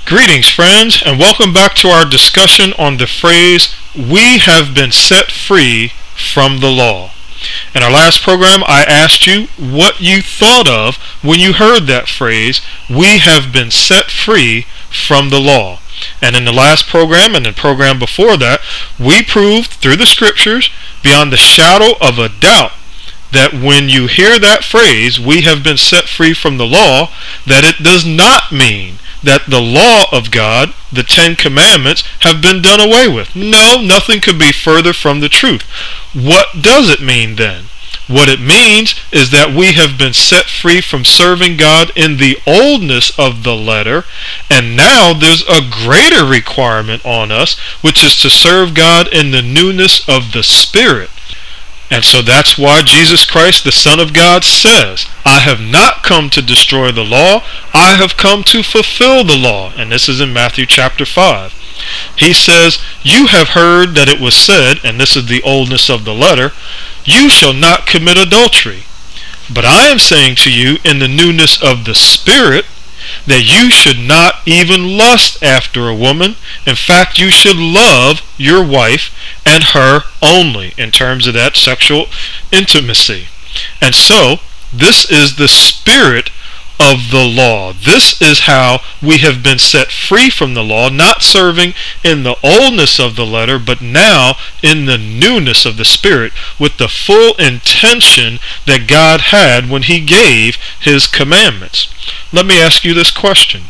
Greetings, friends, and welcome back to our discussion on the phrase, "We have been set free from the law." In our last program, I asked you what you thought of when you heard that phrase, "We have been set free from the law." And in the last program and the program before that, we proved through the scriptures, beyond the shadow of a doubt, that when you hear that phrase, "We have been set free from the law," that it does not mean that the law of God, the 10 Commandments, have been done away with. No, nothing could be further from the truth. What does it mean then? What it means is that we have been set free from serving God in the oldness of the letter, and now there's a greater requirement on us, which is to serve God in the newness of the Spirit. And so that's why Jesus Christ, the Son of God, says, "I have not come to destroy the law, I have come to fulfill the law." And this is in Matthew chapter 5. He says, "You have heard that it was said," and this is the oldness of the letter, "You shall not commit adultery. But I am saying to you in the newness of the Spirit, that you should not even lust after a woman. In fact, you should love your wife and her only," in terms of that sexual intimacy. And so, this is the spirit of the law. This is how we have been set free from the law, not serving in the oldness of the letter, but now in the newness of the Spirit, with the full intention that God had when He gave His commandments. Let me ask you this question.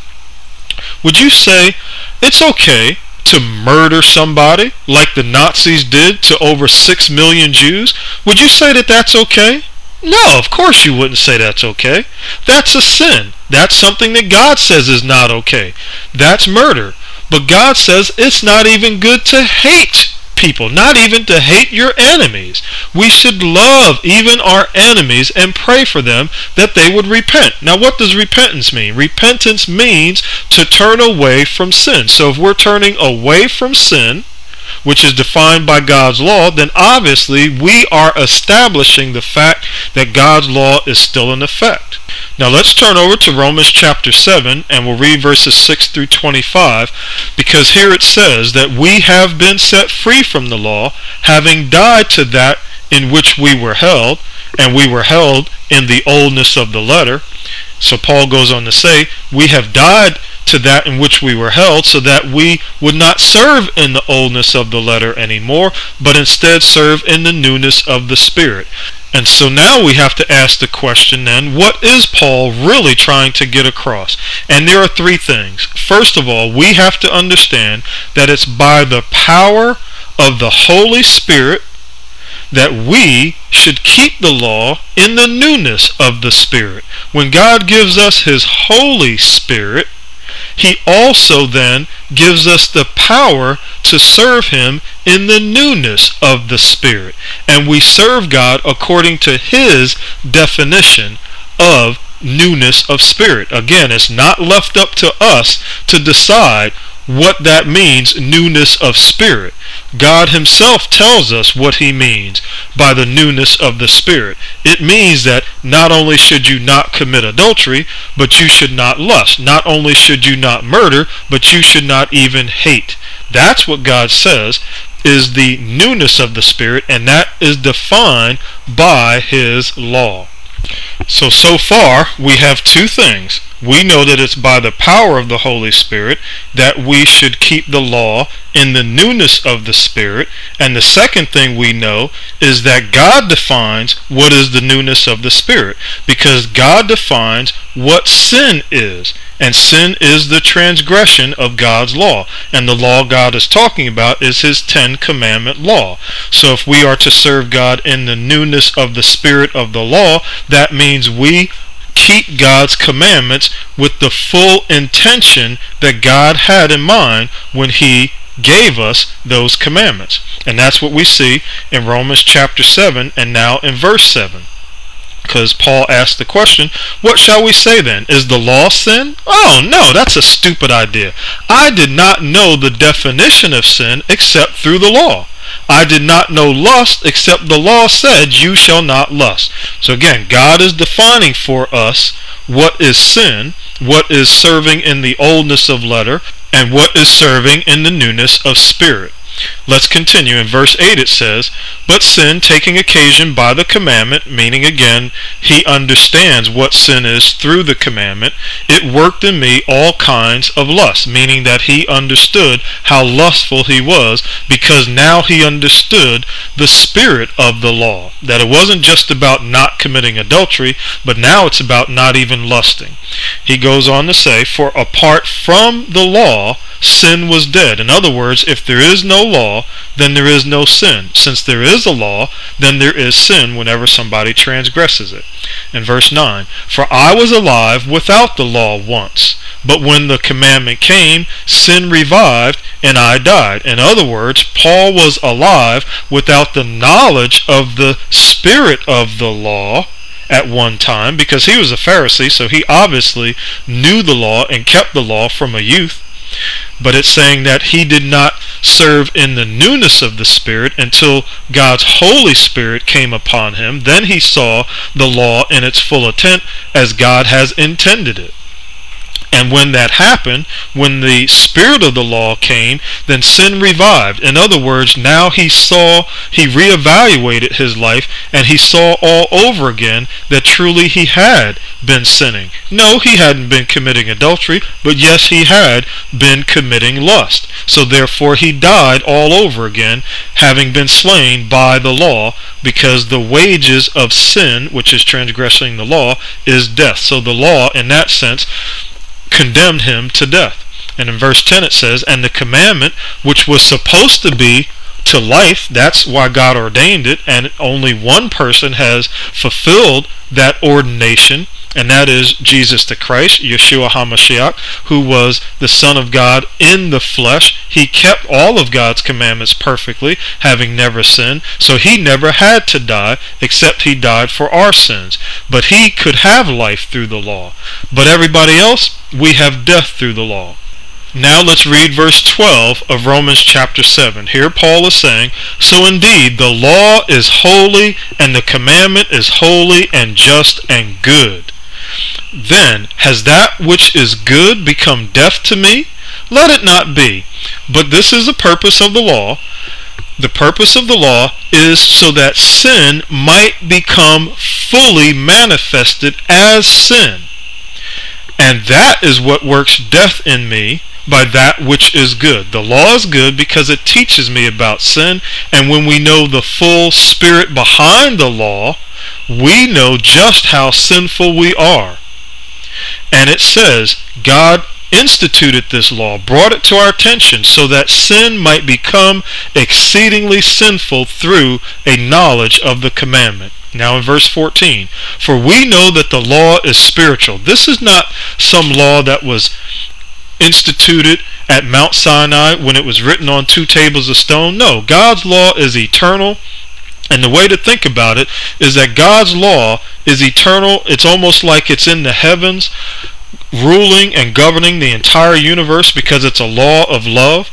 Would you say it's okay to murder somebody like the Nazis did to over 6 million Jews? Would you say that that's okay? No, of course you wouldn't say that's okay. That's a sin. That's something that God says is not okay. That's murder. But God says it's not even good to hate people, not even to hate your enemies. We should love even our enemies and pray for them that they would repent. Now, what does repentance mean? Repentance means to turn away from sin. So if we're turning away from sin, which is defined by God's law, then obviously we are establishing the fact that God's law is still in effect. Now let's turn over to Romans chapter 7, and we'll read verses 6 through 25, because here it says that we have been set free from the law, having died to that in which we were held, and we were held in the oldness of the letter. So Paul goes on to say, we have died to that in which we were held, so that we would not serve in the oldness of the letter anymore, but instead serve in the newness of the Spirit. And so now we have to ask the question then, what is Paul really trying to get across? And there are 3 things. First of all, we have to understand that it's by the power of the Holy Spirit that we should keep the law in the newness of the Spirit. When God gives us His Holy Spirit, He also then gives us the power to serve Him in the newness of the Spirit. And we serve God according to His definition of newness of spirit. Again, it's not left up to us to decide what that means, newness of spirit. God Himself tells us what He means by the newness of the Spirit. It means that not only should you not commit adultery, but you should not lust. Not only should you not murder, but you should not even hate. That's what God says is the newness of the Spirit, and that is defined by His law. So far, we have 2 things. We know that it's by the power of the Holy Spirit that we should keep the law in the newness of the Spirit. And the second thing we know is that God defines what is the newness of the Spirit, because God defines what sin is. And sin is the transgression of God's law. And the law God is talking about is His 10 Commandment law. So if we are to serve God in the newness of the Spirit of the law, that means we keep God's commandments with the full intention that God had in mind when He gave us those commandments. And that's what we see in Romans chapter 7 and now in verse 7. Because Paul asked the question, what shall we say then? Is the law sin? Oh no, that's a stupid idea. I did not know the definition of sin except through the law. I did not know lust except the law said you shall not lust. So again, God is defining for us what is sin, what is serving in the oldness of letter and what is serving in the newness of spirit. Let's continue. In verse 8 it says, "But sin, taking occasion by the commandment," meaning again, he understands what sin is through the commandment, "it worked in me all kinds of lust," meaning that he understood how lustful he was, because now he understood the spirit of the law, that it wasn't just about not committing adultery, but now it's about not even lusting. He goes on to say, "For apart from the law, sin was dead." In other words, if there is no law, then there is no sin. Since there is a law, then there is sin whenever somebody transgresses it. In verse 9, "For I was alive without the law once, but when the commandment came, sin revived, and I died." In other words, Paul was alive without the knowledge of the spirit of the law at one time, because he was a Pharisee, so he obviously knew the law and kept the law from a youth. But it's saying that he did not serve in the newness of the Spirit until God's Holy Spirit came upon him. Then he saw the law in its full intent as God has intended it. And when that happened, when the spirit of the law came, then sin revived. In other words, now he reevaluated his life, and he saw all over again that truly he had been sinning. No, he hadn't been committing adultery, but yes, he had been committing lust. So therefore he died all over again, having been slain by the law, because the wages of sin, which is transgressing the law, is death. So the law, in that sense, condemned him to death. And in verse 10 it says, "And the commandment, which was supposed to be to life," that's why God ordained it, and only one person has fulfilled that ordination, and that is Jesus the Christ, Yeshua HaMashiach, who was the Son of God in the flesh. He kept all of God's commandments perfectly, having never sinned, so he never had to die, except he died for our sins. But he could have life through the law. But everybody else, we have death through the law. Now let's read verse 12 of Romans chapter 7. Here Paul is saying, "So indeed the law is holy, and the commandment is holy and just and good. Then has that which is good become death to me? Let it not be. But this is the purpose of the law. The purpose of the law is so that sin might become fully manifested as sin. And that is what works death in me by that which is good." The law is good because it teaches me about sin, and when we know the full spirit behind the law, we know just how sinful we are. And it says God instituted this law, brought it to our attention so that sin might become exceedingly sinful through a knowledge of the commandment. Now in verse 14, "For we know that the law is spiritual." This is not some law that was instituted at Mount Sinai when it was written on 2 tables of stone. No, God's law is eternal. And the way to think about it is that God's law is eternal. It's almost like it's in the heavens, ruling and governing the entire universe, because it's a law of love.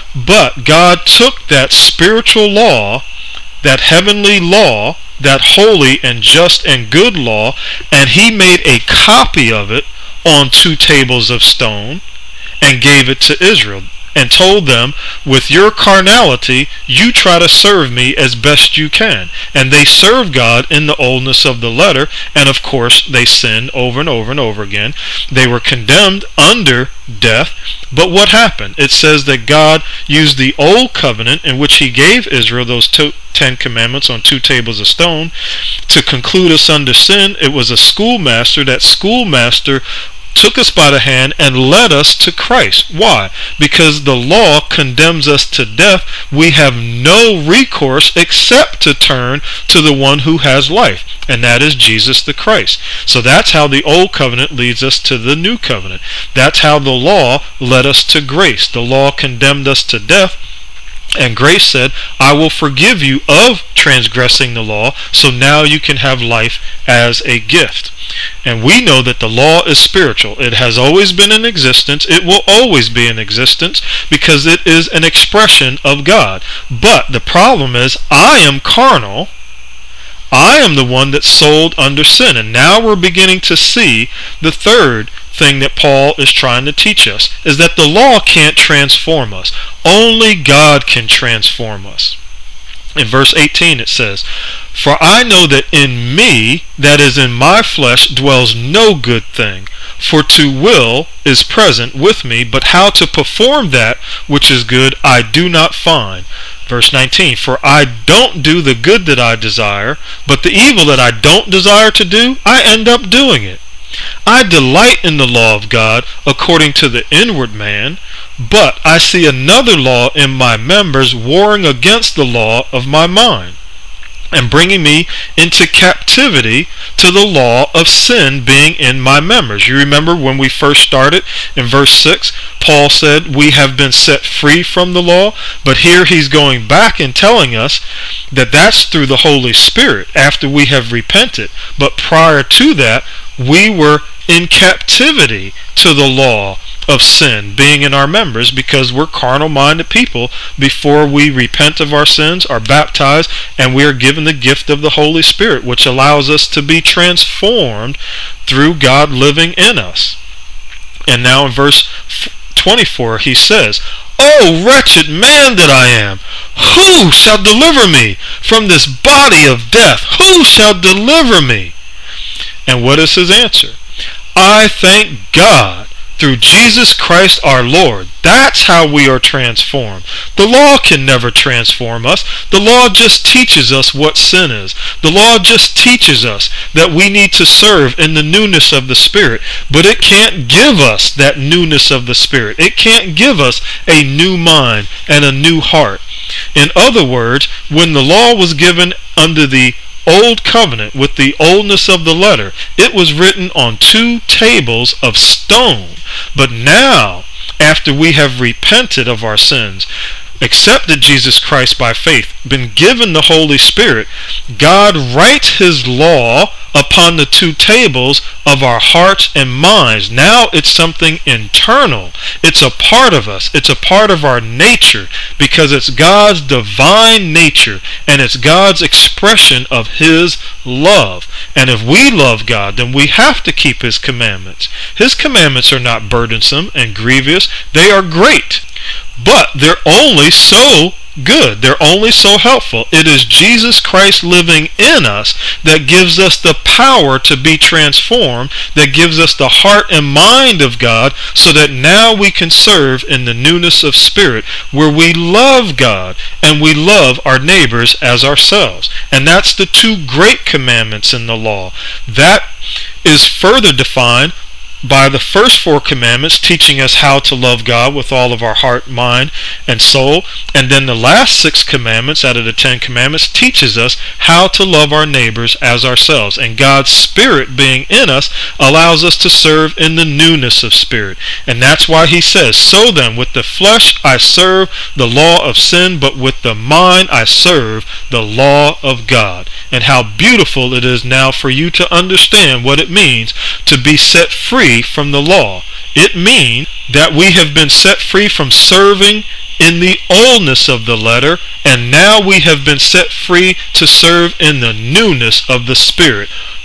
But God took that spiritual law, that heavenly law, that holy and just and good law, and he made a copy of it on 2 tables of stone and gave it to Israel, and told them, "With your carnality, you try to serve me as best you can." And they served God in the oldness of the letter, and of course they sinned over and over and over again. They were condemned under death. But what happened? It says that God used the old covenant, in which he gave Israel those 10 commandments on 2 tables of stone, to conclude us under sin. It was a schoolmaster. That schoolmaster took us by the hand and led us to Christ. Why? Because the law condemns us to death. We have no recourse except to turn to the one who has life, and that is Jesus the Christ. So that's how the old covenant leads us to the new covenant. That's how the law led us to grace. The law condemned us to death, and grace said, "I will forgive you of transgressing the law, so now you can have life as a gift." And we know that the law is spiritual. It has always been in existence. It will always be in existence because it is an expression of God. But the problem is, I am carnal. I am the one that's sold under sin. And now we're beginning to see the third thing that Paul is trying to teach us, is that the law can't transform us. Only God can transform us. In verse 18 it says, "For I know that in me, that is in my flesh, dwells no good thing. For to will is present with me, but how to perform that which is good I do not find." Verse 19, "For I don't do the good that I desire, but the evil that I don't desire to do, I end up doing it. I delight in the law of God according to the inward man, but I see another law in my members warring against the law of my mind, and bringing me into captivity to the law of sin being in my members." You remember when we first started in verse 6, Paul said we have been set free from the law, but here he's going back and telling us that that's through the Holy Spirit after we have repented. But prior to that, we were in captivity to the law of sin being in our members, because we're carnal-minded people before we repent of our sins, are baptized, and we are given the gift of the Holy Spirit, which allows us to be transformed through God living in us. And now in verse 24 he says, "O wretched man that I am, who shall deliver me from this body of death? Who shall deliver me?" And what is his answer? "I thank God through Jesus Christ our Lord." That's how we are transformed. The law can never transform us. The law just teaches us what sin is. The law just teaches us that we need to serve in the newness of the Spirit, but it can't give us that newness of the Spirit. It can't give us a new mind and a new heart. In other words, when the law was given under the Old Covenant, with the oldness of the letter, it was written on 2 tables of stone. But now, after we have repented of our sins, accepted Jesus Christ by faith, been given the Holy Spirit, God writes his law upon the 2 tables of our hearts and minds. Now it's something internal. It's a part of us. It's a part of our nature, because it's God's divine nature, and it's God's expression of his love. And if we love God, then we have to keep his commandments. His commandments are not burdensome and grievous. They are great, but they're only so good. They're only so helpful. It is Jesus Christ living in us that gives us the power to be transformed, that gives us the heart and mind of God, so that now we can serve in the newness of spirit, where we love God and we love our neighbors as ourselves. And that's the 2 great commandments in the law. That is further defined by the first 4 commandments, teaching us how to love God with all of our heart, mind, and soul. And then the last 6 commandments out of the 10 commandments teaches us how to love our neighbors as ourselves. And God's Spirit being in us allows us to serve in the newness of spirit. And that's why he says, "So then, with the flesh I serve the law of sin, but with the mind I serve the law of God." And how beautiful it is now for you to understand what it means to be set free from the law. It means that we have been set free from serving in the oldness of the letter, and now we have been set free to serve in the newness of the Spirit.